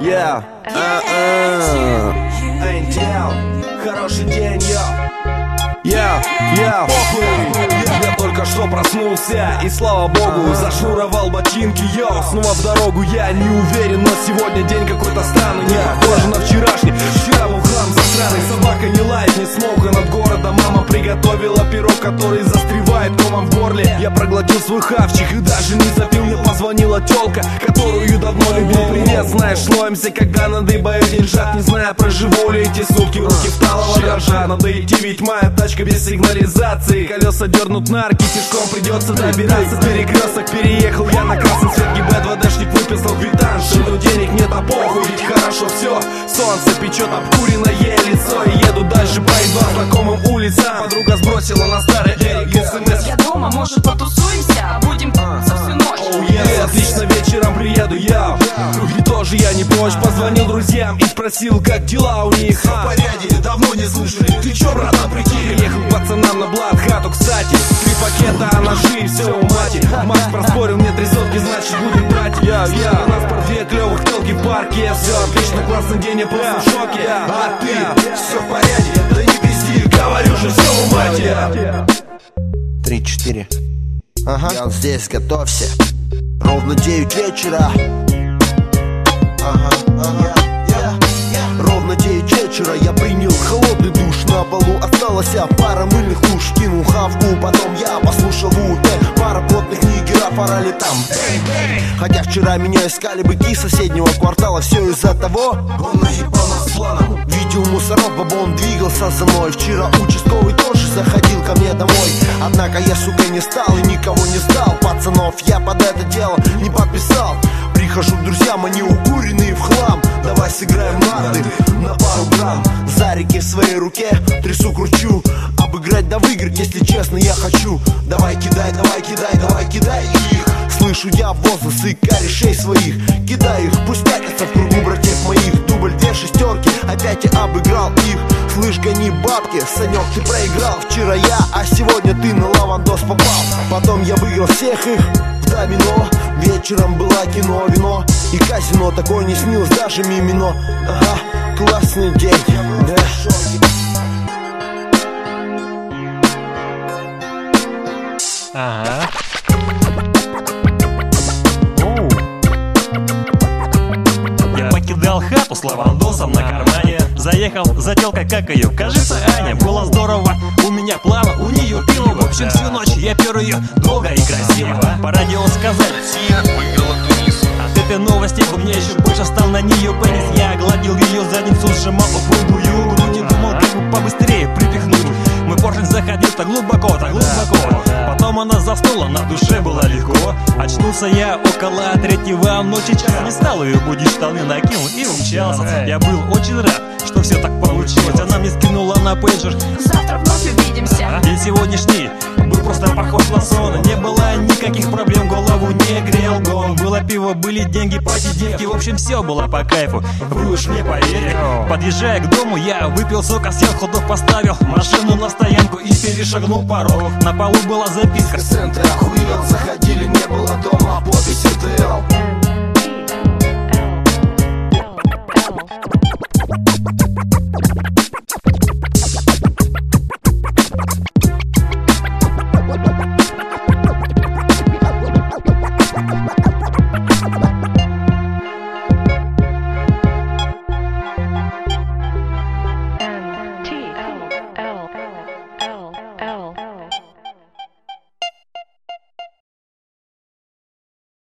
Yeah. Хороший день, я только что проснулся, и слава богу, зашнуровал ботинки, снова в дорогу. Я не уверен, но сегодня день какой-то странный, не похож на вчерашний. Вчера был хлам засраный, собака не лает, не смолкла над городом. Мама приготовила пирог, который застревает комом в горле. Я проглотил свой хавчик и даже не запил. Мне позвонила тёлка, которую давно любил. Привет, знаешь, лоемся, когда надыбаю деньжат. Не знаю, проживу ли эти сутки, руки в талово дрожат. Надо идти, ведь моя тачка без сигнализации. Колеса дернут на арки, тяжком придется добираться. Перекресток переехал, я на красный свет ГИБДД, ВДшник выписал квитанцию. Но денег нет, а похуй, ведь хорошо все. Солнце печет обкуренное лицо, и еду дальше по едва знакомым улицам. Подруга сбросила на старый Эрик СМС: я дома, может потусуемся, будем со всю ночь. Отлично, вечером приеду я. И тоже я не прочь. Позвонил друзьям и спросил, как дела у них. Все в порядке, давно не слышали. Ты чё, братан, прикинь? Приехал пацанам на блат хату, кстати. 3 пакета, ножи и все у мати. Макс проспорил мне 3 сотки, значит будем брать. У нас по 2 клёвых телки в парке. Все отлично, классный день, я просто в шоке. А ты, все в порядке, да не пизди, говорю же, все у мати. 3-4. Ага. Я здесь, готовься. Ровно 9 вечера. Ровно 9 вечера я принял холодный душ. На полу осталась пара мыльных луж. Кинул хавку, потом я послушал УТ. Пара плотных нигеров орали там. Хотя вчера меня искали быки соседнего квартала. Все из-за того, он наебал нас планом. видел мусоров, бабон двигался за мной. Вчера участковый тоже заходил ко мне домой. Однако я, сука, не стал и никого не сдал. Пацанов я под это дело не подписал. Прихожу к друзьям, они укуренные в хлам. Давай сыграем нарды на пару грамм. Зарики в своей руке, трясу, кручу. Обыграть да выиграть, если честно, я хочу. Давай кидай, давай кидай, давай кидай их. Слышу я возгласы корешей своих. Кидай их, пусть пятятся в кругу братьев моих. Дубль 2 шестерки, опять я обыграл их. Слышь, гони бабки, Санек, ты проиграл. Вчера я, а сегодня ты на лавандос попал. Потом я выиграл всех их в домино. Вечером было кино, вино и казино. Такое не снилось даже мимино. Ага, классный день, да. Ага. Я покидал хату с лавандосом на кармане. Заехал за телкой, как ее, кажется, Аня. Было здорово, у меня плавно, у нее пиво. В общем, всю ночь я пер ее долго и красиво. По радио сказали: Россия выиграла Тунис. от этой новости у меня еще больше стал на нее пенис. Я гладил ее задницу, сжимал упругую грудь и думал, как бы побыстрее припихнуть. Мой поршень заходил так глубоко, так глубоко. Потом она заснула, на душе было легко. Очнулся я около 3-го ночи часа. Не стал ее будить, штаны накинул и умчался. Я был очень рад, что все так получилось. Она мне скинула на пейджер: завтра вновь увидимся. день сегодняшний был просто похож на сон. Не было никаких проблем, голову не грел гон. Было пиво, были деньги, пати, девки. В общем, все было по кайфу, вы уж мне поверьте. Подъезжая к дому, я выпил сока, сел, ходок поставил машину на стоянку и перешагнул порог. На полу была записка: Центр охуел, заходили, не было дома, подпись РТЛ.